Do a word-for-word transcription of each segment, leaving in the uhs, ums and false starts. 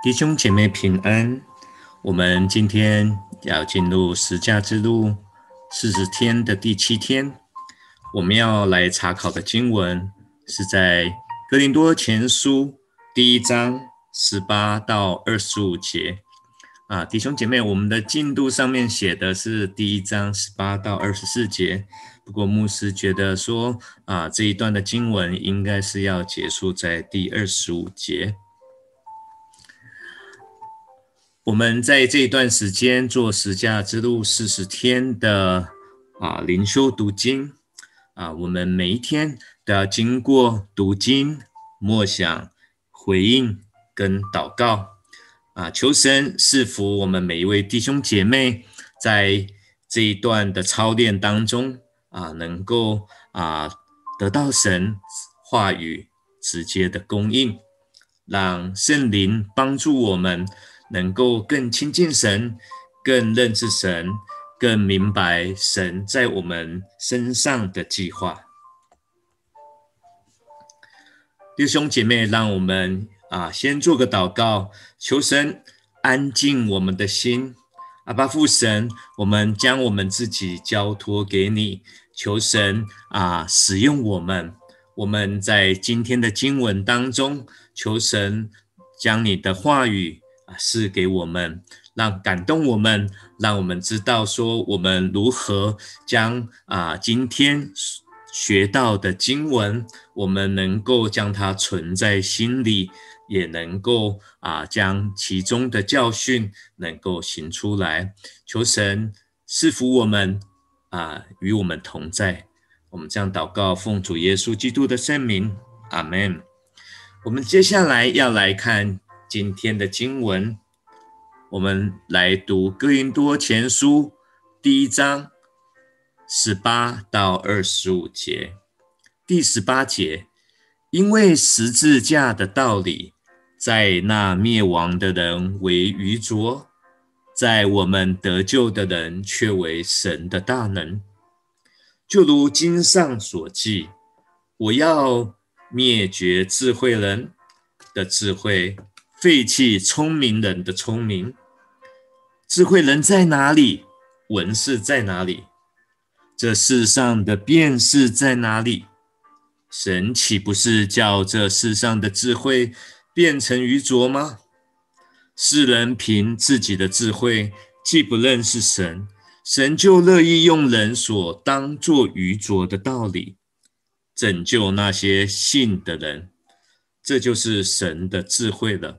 弟兄姐妹平安，我们今天要进入十架之路四十天的第七天，我们要来查考的经文是在哥林多前书第一章十八到二十五节。啊，弟兄姐妹，我们的进度上面写的是第一章十八到二十四节，不过牧师觉得说，啊，这一段的经文应该是要结束在第二十五节。我们在这一段时间做十架之路四十天的啊灵修读经啊，我们每一天都要经过读经、默想、回应跟祷告啊，求神赐福我们每一位弟兄姐妹，在这一段的操练当中啊，能够啊得到神话语直接的供应，让圣灵帮助我们能够更亲近神，更认识神，更明白神在我们身上的计划。弟兄姐妹，让我们啊先做个祷告，求神安静我们的心。阿爸父神，我们将我们自己交托给你，求神啊使用我们。我们在今天的经文当中，求神将你的话语赐给我们，让感动我们，让我们知道说我们如何将啊今天学到的经文，我们能够将它存在心里，也能够啊将其中的教训能够行出来。求神赐福我们啊，与我们同在。我们这样祷告，奉主耶稣基督的圣名，阿们。我们接下来要来看今天的经文，我们来读哥林多前书第一章十八到二十五节。第十八节，因为十字架的道理，在那灭亡的人为愚拙，在我们得救的人却为神的大能。就如经上所记，我要灭绝智慧人的智慧，废弃聪明人的聪明。智慧人在哪里？文士在哪里？这世上的辩士在哪里？神岂不是叫这世上的智慧变成愚拙吗？世人凭自己的智慧，既不认识神，神就乐意用人所当作愚拙的道理，拯救那些信的人。这就是神的智慧了。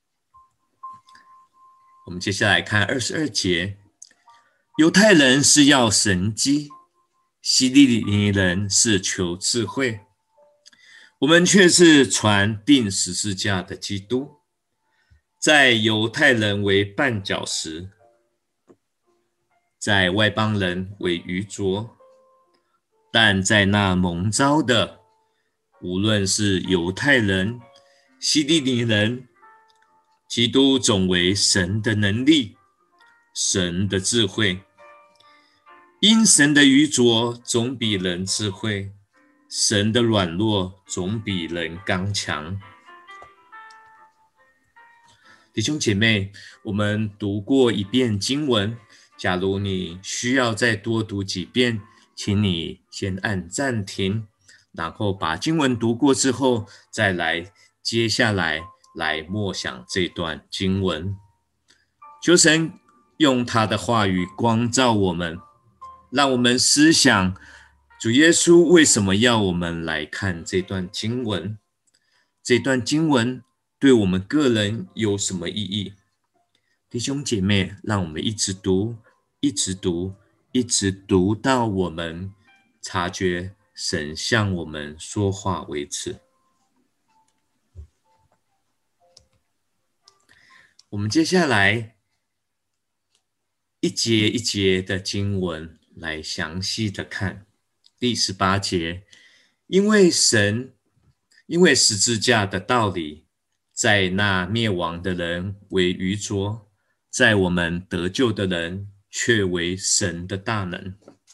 我们接下来看二十二节，犹太人是要神迹，希利尼人是求智慧，我们却是传钉十字架的基督，在犹太人为绊脚石，在外邦人为愚拙，但在那蒙召的，无论是犹太人、希利尼人，基督总为神的能力，神的智慧。因神的愚拙总比人智慧，神的软弱总比人刚强。弟兄姐妹，我们读过一遍经文，假如你需要再多读几遍，请你先按暂停，然后把经文读过之后，再来接下来来默想这段经文。求神用他的话语光照我们，让我们思想主耶稣为什么要我们来看这段经文，这段经文对我们个人有什么意义？弟兄姐妹，让我们一直读，一直读，一直读到我们察觉神向我们说话为止。我们接下来一节一节的经文来详细的看。第十八节，因为神，因为十字架的道理，在那灭亡的人为愚拙，在我们得救的人却为神的大能。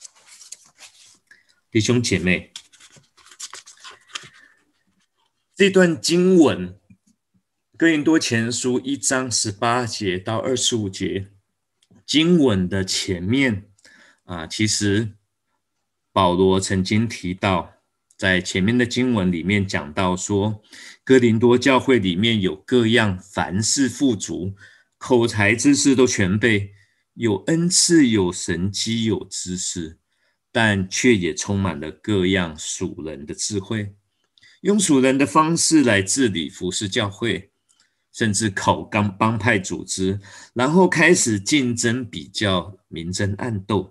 弟兄姐妹，这段经文哥林多前书一章十八节到二十五节经文的前面啊，其实保罗曾经提到，在前面的经文里面讲到说，哥林多教会里面有各样凡事富足，口才知识都全备，有恩赐，有神机，有知识，但却也充满了各样属人的智慧，用属人的方式来治理服侍教会，甚至考纲帮派组织，然后开始竞争比较，明争暗斗。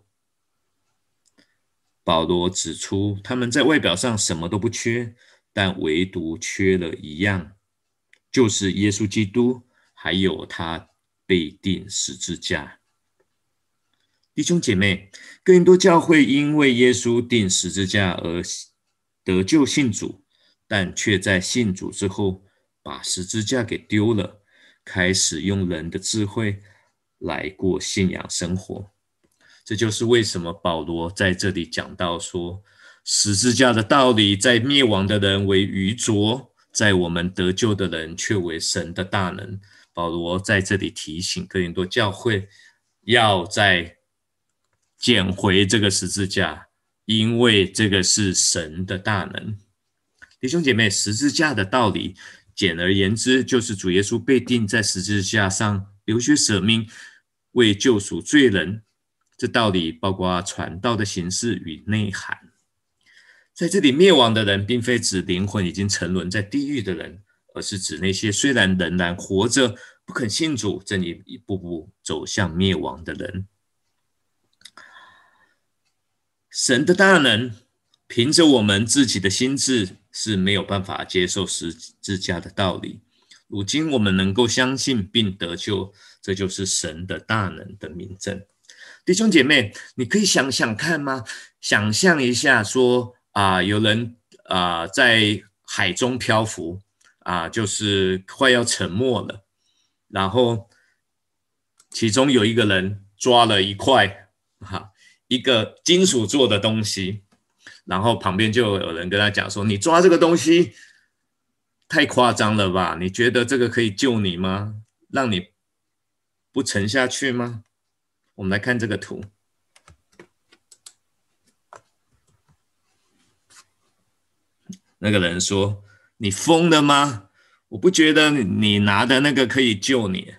保罗指出，他们在外表上什么都不缺，但唯独缺了一样，就是耶稣基督，还有他被钉十字架。弟兄姐妹，哥林多教会因为耶稣钉十字架而得救信主，但却在信主之后把十字架给丢了，开始用人的智慧来过信仰生活。这就是为什么保罗在这里讲到说，十字架的道理在灭亡的人为愚拙，在我们得救的人却为神的大能。保罗在这里提醒哥林多教会要再捡回这个十字架，因为这个是神的大能。弟兄姐妹，十字架的道理简而言之，就是主耶稣被钉在十字架上，流血舍命，为救赎罪人。这道理包括传道的形式与内涵。在这里灭亡的人，并非指灵魂已经沉沦在地狱的人，而是指那些虽然仍然活着，不肯信主，正一步步走向灭亡的人。神的大能，凭着我们自己的心智是没有办法接受十字架的道理。如今我们能够相信并得救，这就是神的大能的明证。弟兄姐妹，你可以想想看吗？想象一下说啊、呃，有人啊、呃、在海中漂浮啊、呃，就是快要沉没了，然后其中有一个人抓了一块哈一个金属做的东西，然后旁边就有人跟他讲说：“你抓这个东西太夸张了吧？你觉得这个可以救你吗？让你不沉下去吗？”我们来看这个图，那个人说：“你疯了吗？我不觉得你拿的那个可以救你。”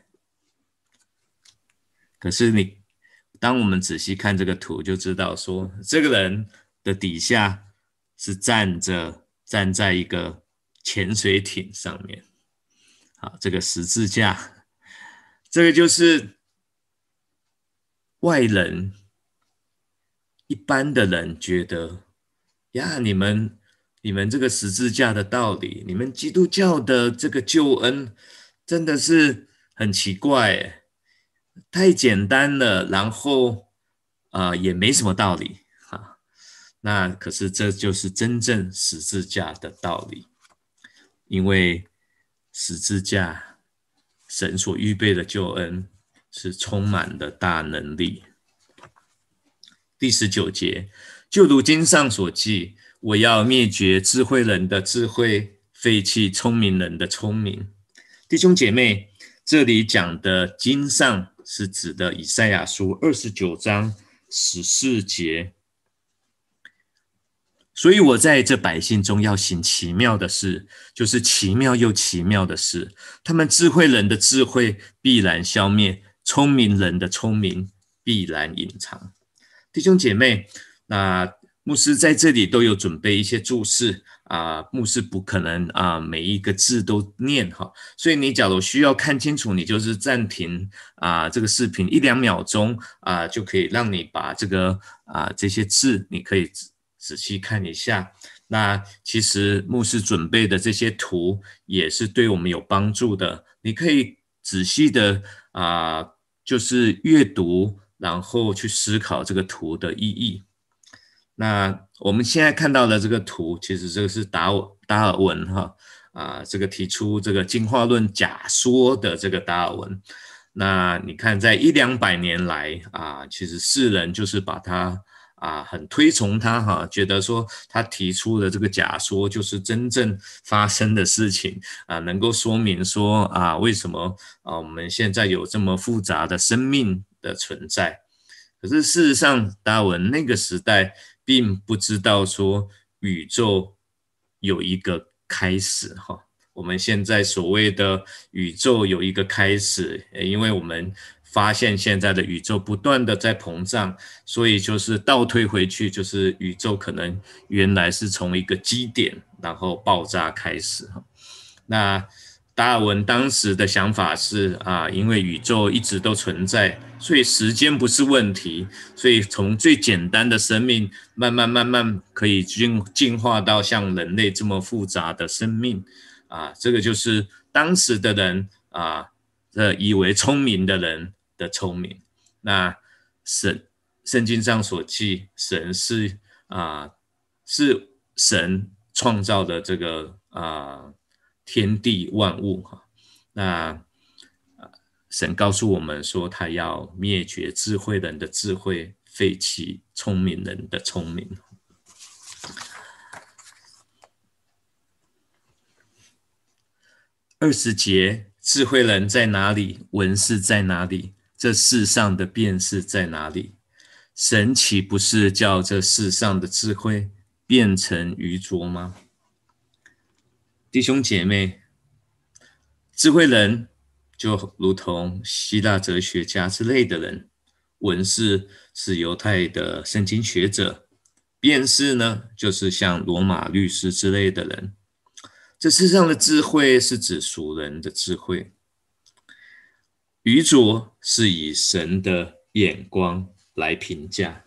可是你，当我们仔细看这个图，就知道说，这个人的底下是站着站在一个潜水艇上面。好，这个十字架，这个就是外人一般的人觉得呀，你们你们这个十字架的道理，你们基督教的这个救恩真的是很奇怪耶，太简单了，然后啊、呃、也没什么道理哈。那可是这就是真正十字架的道理，因为十字架神所预备的救恩是充满了大能力。第十九节，就如经上所记，我要灭绝智慧人的智慧，废弃聪明人的聪明。弟兄姐妹，这里讲的经上是指的以赛亚书二十九章十四节。所以我在这百姓中要行奇妙的事，就是奇妙又奇妙的事。他们智慧人的智慧必然消灭，聪明人的聪明必然隐藏。弟兄姐妹，那牧师在这里都有准备一些注释啊、呃，牧师不可能啊、呃、每一个字都念哈，所以你假如需要看清楚，你就是暂停啊、呃、这个视频一两秒钟啊、呃，就可以让你把这个啊、呃、这些字你可以仔细看一下。那其实牧师准备的这些图也是对我们有帮助的，你可以仔细的啊、呃、就是阅读，然后去思考这个图的意义。那我们现在看到的这个图，其实这个是达达尔文哈啊，这个提出这个进化论假说的这个达尔文。那你看，在一两百年来啊，其实世人就是把它啊很推崇他哈，觉得说他提出的这个假说就是真正发生的事情啊，能够说明说啊为什么啊我们现在有这么复杂的生命的存在。可是事实上，达尔文那个时代并不知道说宇宙有一个开始哈。我们现在所谓的宇宙有一个开始，因为我们发现现在的宇宙不断的在膨胀，所以就是倒推回去，就是宇宙可能原来是从一个基点，然后爆炸开始。那达尔文当时的想法是啊，因为宇宙一直都存在，所以时间不是问题，所以从最简单的生命慢慢慢慢可以进进化到像人类这么复杂的生命啊，这个就是当时的人啊，这以为聪明的人的聪明。那神圣经上所记，神是啊是神创造的这个啊。天地万物哈，那神告诉我们说，他要灭绝智慧人的智慧，废弃聪明人的聪明。二十节，智慧人在哪里？文士在哪里？这世上的辨识在哪里？神岂不是叫这世上的智慧变成愚拙吗？弟兄姐妹，智慧人就如同希腊哲学家之类的人，文士是犹太的圣经学者，辩士呢就是像罗马律师之类的人。这世上的智慧是指属人的智慧，愚拙是以神的眼光来评价。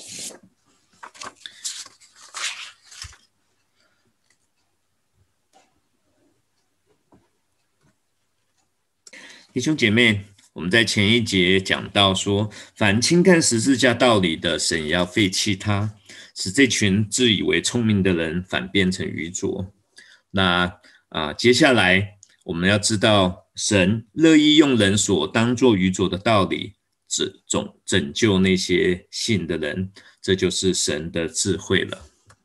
弟兄姐妹，我们在前一节讲到说，凡轻看十字架道理的，神也要废弃他，使这群自以为聪明的人反变成愚拙。那啊，接下来我们要知道，神乐意用人所当作愚拙的道理，只拯拯救那些信的人，这就是神的智慧了。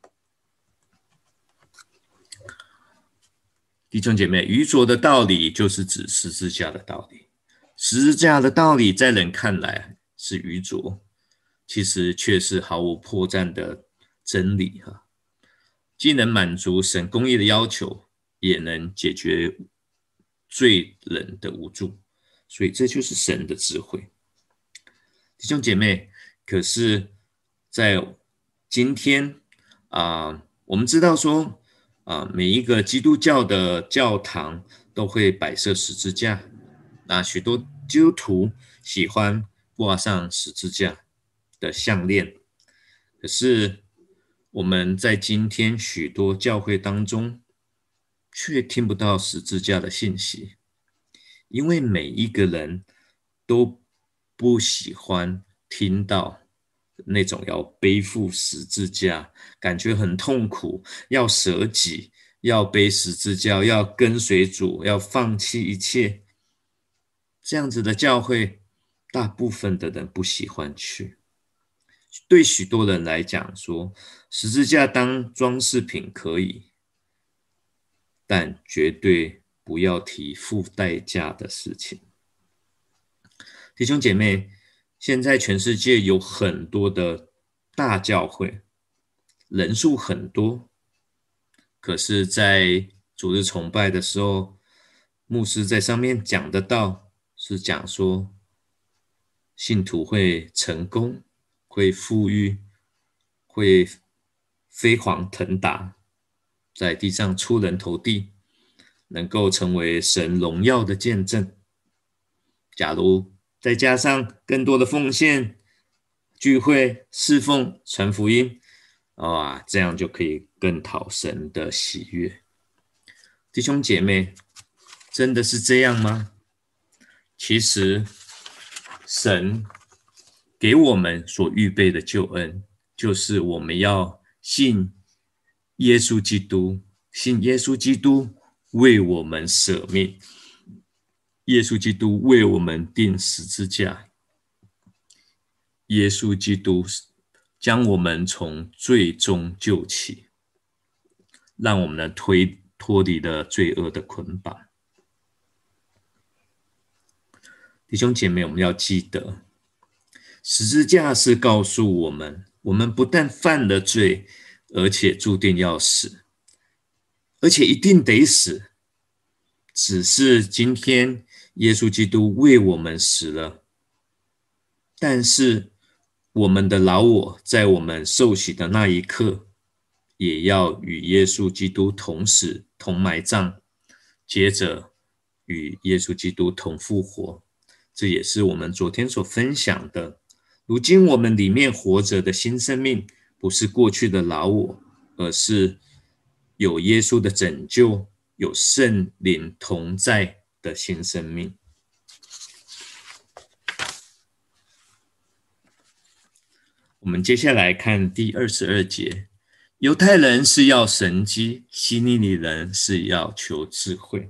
弟兄姐妹，愚拙的道理就是指十字架的道理。十字架的道理在人看来是愚拙，其实却是毫无破绽的真理哈，既能满足神公义的要求，也能解决罪人的无助，所以这就是神的智慧。弟兄姐妹，可是在今天啊、呃，我们知道说啊、呃，每一个基督教的教堂都会摆设十字架，那许多基督徒喜欢挂上十字架的项链，可是我们在今天许多教会当中却听不到十字架的信息，因为每一个人都不喜欢听到那种要背负十字架，感觉很痛苦，要舍己，要背十字架，要跟随主，要放弃一切，这样子的教会，大部分的人不喜欢去。对许多人来讲说，十字架当装饰品可以，但绝对不要提付代价的事情。弟兄姐妹，现在全世界有很多的大教会，人数很多，可是在主日崇拜的时候，牧师在上面讲的道是讲说，信徒会成功，会富裕，会飞黄腾达，在地上出人头地，能够成为神荣耀的见证。假如再加上更多的奉献、聚会、侍奉、传福音，哇，这样就可以更讨神的喜悦。弟兄姐妹，真的是这样吗？其实神给我们所预备的救恩，就是我们要信耶稣基督，信耶稣基督为我们舍命，耶稣基督为我们钉十字架，耶稣基督将我们从罪中救起，让我们能推脱离了罪恶的捆绑。弟兄姐妹，我们要记得，十字架是告诉我们，我们不但犯了罪，而且注定要死，而且一定得死。只是今天耶稣基督为我们死了，但是我们的老我在我们受洗的那一刻，也要与耶稣基督同死同埋葬，接着与耶稣基督同复活。这也是我们昨天所分享的。如今我们里面活着的新生命，不是过去的老我，而是有耶稣的拯救，有圣灵同在的新生命。我们接下来看第二十二节，犹太人是要神迹，希利尼人是要求智慧。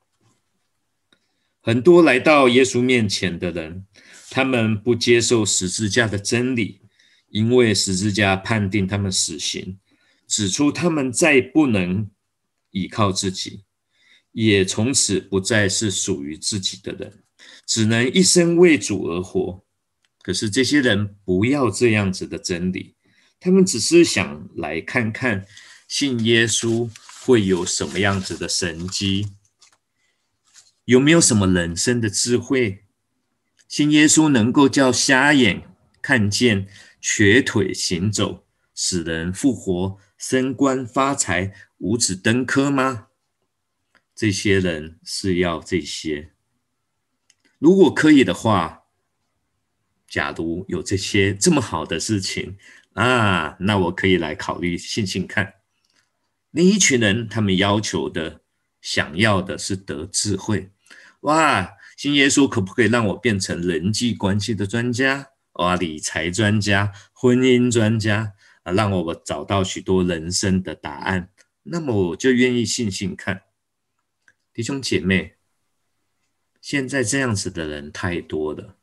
很多来到耶稣面前的人，他们不接受十字架的真理，因为十字架判定他们死刑，指出他们再不能依靠自己，也从此不再是属于自己的人，只能一生为主而活。可是这些人不要这样子的真理，他们只是想来看看信耶稣会有什么样子的神迹，有没有什么人生的智慧，信耶稣能够叫瞎眼看见，瘸腿行走，使人复活，升官发财，五子登科吗？这些人是要这些。如果可以的话，假如有这些这么好的事情啊，那我可以来考虑信信看。另一群人，他们要求的想要的是得智慧。哇，信耶稣可不可以让我变成人际关系的专家，哇，理财专家，婚姻专家，啊，让我找到许多人生的答案，那么我就愿意信信看。弟兄姐妹，现在这样子的人太多了。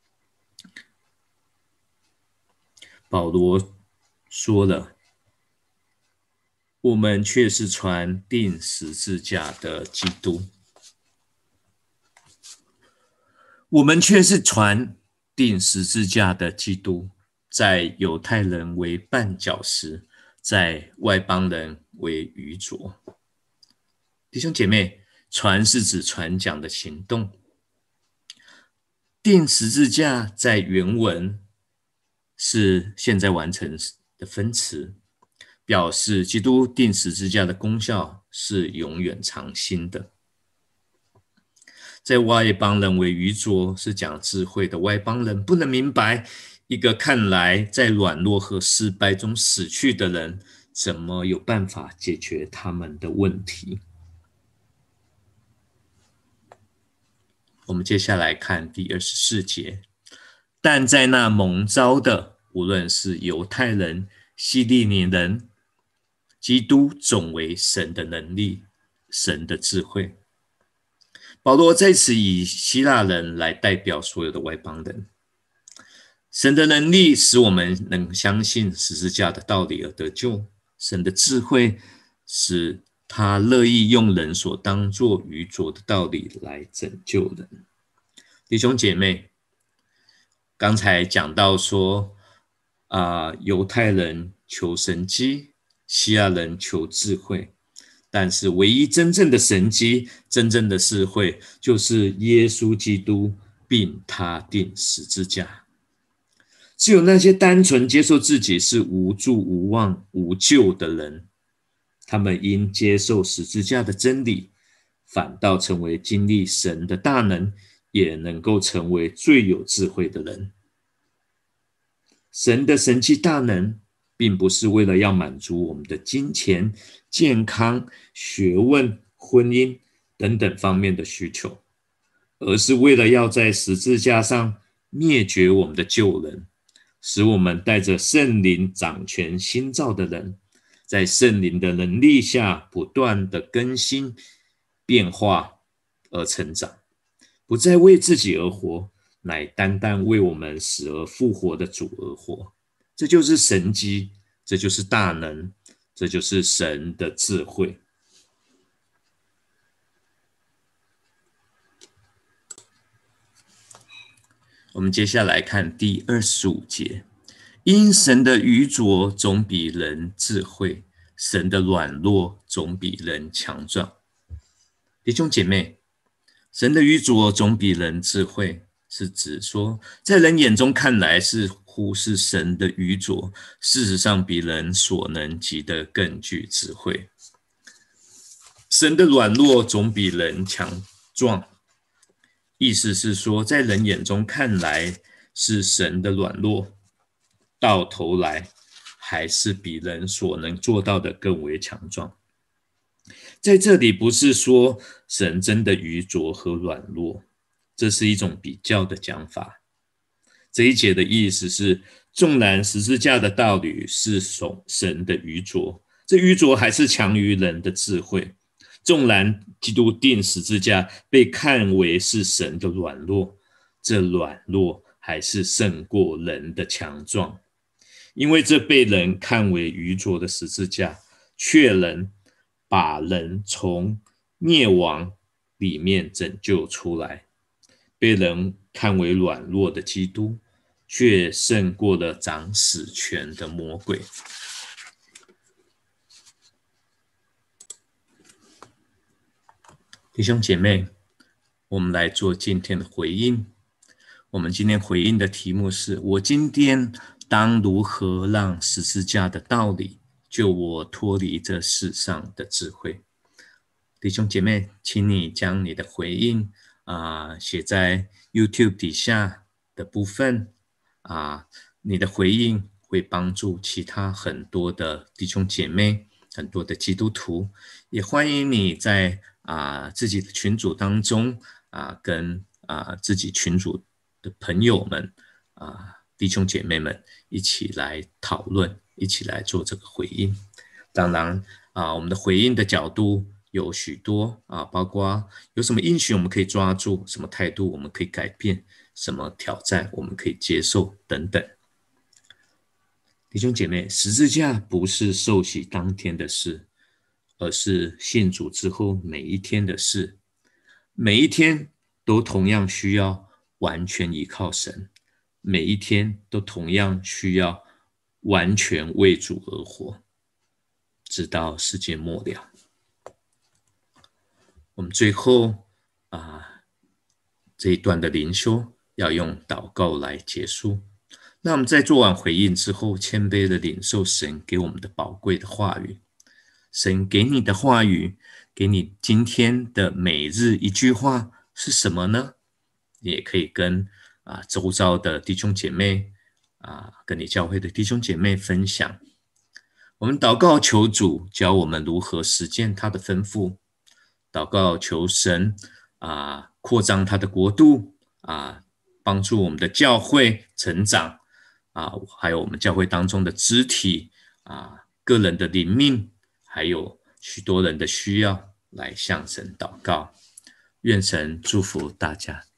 保罗说了，我们却是传钉十字架的基督，我们却是传钉十字架的基督，在犹太人为绊脚石，在外邦人为愚拙。弟兄姐妹，传是指传讲的行动，钉十字架在原文是现在完成的分词，表示基督钉十字架的功效是永远长新的。在外邦人为愚拙，是讲智慧的外邦人不能明白一个看来在软弱和失败中死去的人，怎么有办法解决他们的问题。我们接下来看第二十四节，但在那蒙召的，无论是犹太人、希利尼人，基督总为神的能力，神的智慧。保罗在此以希腊人来代表所有的外邦人。神的能力使我们能相信十字架的道理而得救，神的智慧使他乐意用人所当作愚拙的道理来拯救人。弟兄姐妹，刚才讲到说啊、呃，犹太人求神迹，希腊人求智慧，但是唯一真正的神迹，真正的智慧，就是耶稣基督并他钉十字架。只有那些单纯接受自己是无助无望无救的人，他们因接受十字架的真理，反倒成为经历神的大能，也能够成为最有智慧的人。神的神迹大能并不是为了要满足我们的金钱、健康、学问、婚姻等等方面的需求，而是为了要在十字架上灭绝我们的旧人，使我们带着圣灵掌权新造的人，在圣灵的能力下不断的更新变化而成长，不再为自己而活，乃单单为我们死而复活的主而活。 这就是神机，这就是大能，这就是神的智慧。我们接下来看第二十五节，因神的愚拙总比人智慧，神的软弱总比人强壮。弟兄姐妹，神的愚拙总比人智慧，是指说在人眼中看来是忽视神的愚拙，事实上比人所能及的更具智慧。神的软弱总比人强壮，意思是说在人眼中看来是神的软弱，到头来还是比人所能做到的更为强壮。在这里不是说神真的愚拙和软弱，这是一种比较的讲法。这一节的意思是，纵然十字架的道理是神的愚拙，这愚拙还是强于人的智慧。纵然基督钉十字架被看为是神的软弱，这软弱还是胜过人的强壮，因为这被人看为愚拙的十字架，却能把人从灭亡里面拯救出来。被人看为软弱的基督，却胜过了掌死权的魔鬼。弟兄姐妹，我们来做今天的回应。我们今天回应的题目是：我今天当如何让十字架的道理救我脱离这世上的智慧？弟兄姐妹，请你将你的回应啊写在 YouTube 底下的部分啊，你的回应会帮助其他很多的弟兄姐妹，很多的基督徒。也欢迎你在啊自己的群组当中啊，跟啊自己群组的朋友们啊弟兄姐妹们一起来讨论，一起来做这个回应。当然啊，我们的回应的角度有许多啊，包括有什么应许我们可以抓住，什么态度我们可以改变，什么挑战我们可以接受等等。弟兄姐妹，十字架不是受洗当天的事，而是信主之后每一天的事。每一天都同样需要完全依靠神，每一天都同样需要完全为主而活，直到世界末了。我们最后啊这一段的灵修要用祷告来结束。那我们在做完回应之后，谦卑的领受神给我们的宝贵的话语。神给你的话语，给你今天的每日一句话是什么呢？你也可以跟啊周遭的弟兄姐妹啊，跟你教会的弟兄姐妹分享。我们祷告求主教我们如何实践他的吩咐，祷告求神啊扩张他的国度啊，帮助我们的教会成长啊，还有我们教会当中的肢体啊，个人的灵命，还有许多人的需要，来向神祷告。愿神祝福大家。